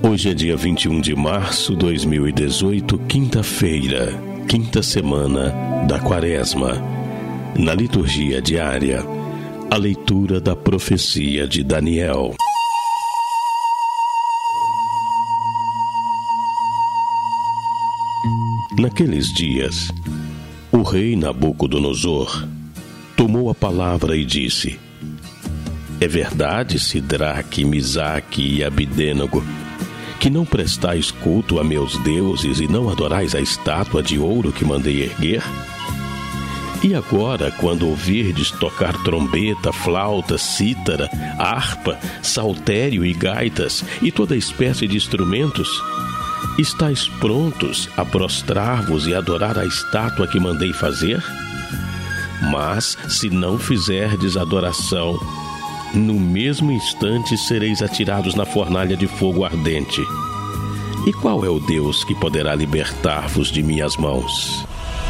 Hoje é dia 21 de março de 2018, quinta-feira, quinta semana da Quaresma. Na liturgia diária, a leitura da profecia de Daniel. Naqueles dias, o rei Nabucodonosor tomou a palavra e disse: É verdade, Sidraque, Misaque e Abidênago, que não prestais culto a meus deuses e não adorais a estátua de ouro que mandei erguer? E agora, quando ouvirdes tocar trombeta, flauta, cítara, harpa, saltério e gaitas e toda espécie de instrumentos, estáis prontos a prostrar-vos e adorar a estátua que mandei fazer? Mas, se não fizerdes adoração, no mesmo instante sereis atirados na fornalha de fogo ardente. E qual é o Deus que poderá libertar-vos de minhas mãos?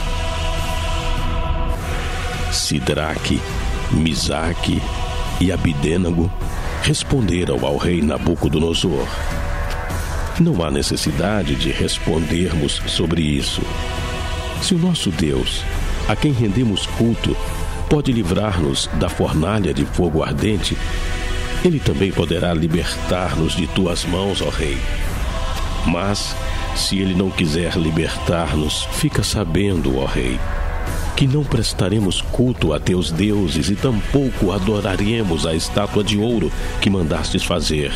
Sidraque, Misaque e Abidênago responderam ao rei Nabucodonosor: Não há necessidade de respondermos sobre isso. Se o nosso Deus, a quem rendemos culto, pode livrar-nos da fornalha de fogo ardente, ele também poderá libertar-nos de tuas mãos, ó rei. Mas, se ele não quiser libertar-nos, fica sabendo, ó rei, que não prestaremos culto a teus deuses e tampouco adoraremos a estátua de ouro que mandastes fazer.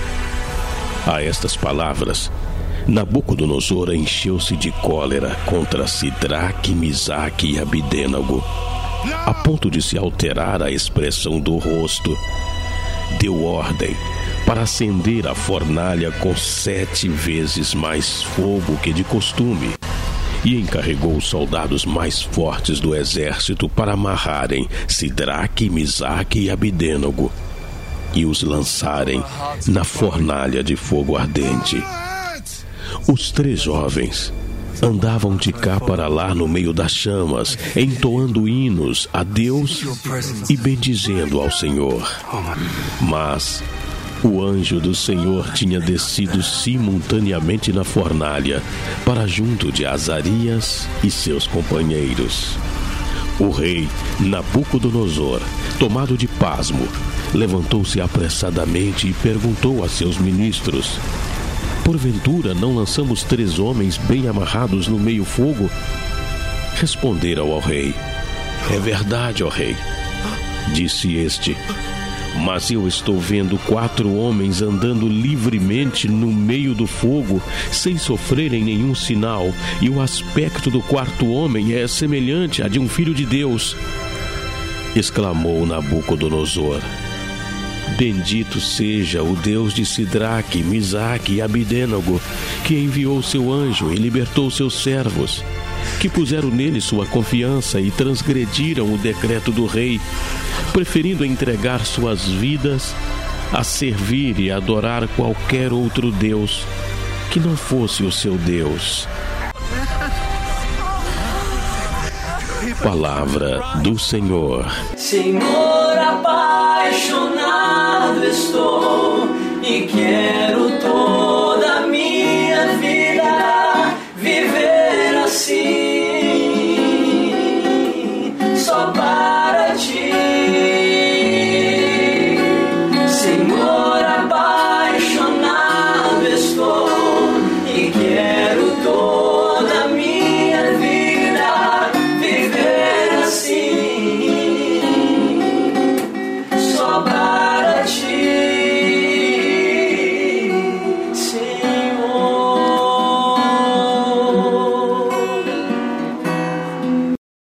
A estas palavras, Nabucodonosor encheu-se de cólera contra Sidraque, Misaque e Abidênago, a ponto de se alterar a expressão do rosto. Deu ordem para acender a fornalha com 7 vezes mais fogo que de costume e encarregou os soldados mais fortes do exército para amarrarem Sidraque, Misaque e Abidênago e os lançarem na fornalha de fogo ardente. Os 3 jovens andavam de cá para lá no meio das chamas, entoando hinos a Deus e bendizendo ao Senhor. Mas o anjo do Senhor tinha descido simultaneamente na fornalha para junto de Azarias e seus companheiros. O rei Nabucodonosor, tomado de pasmo, levantou-se apressadamente e perguntou a seus ministros: Porventura não lançamos 3 homens bem amarrados no meio fogo? Responderam ao rei: É verdade, ó rei. Disse este: Mas eu estou vendo 4 homens andando livremente no meio do fogo, sem sofrerem nenhum sinal, e o aspecto do 4º homem é semelhante a de um filho de Deus. Exclamou Nabucodonosor: Bendito seja o Deus de Sidraque, Misaque e Abidênago, que enviou seu anjo e libertou seus servos, que puseram nele sua confiança e transgrediram o decreto do rei, preferindo entregar suas vidas a servir e adorar qualquer outro Deus que não fosse o seu Deus. Palavra do Senhor. Senhor, apaixonado estou e quero todo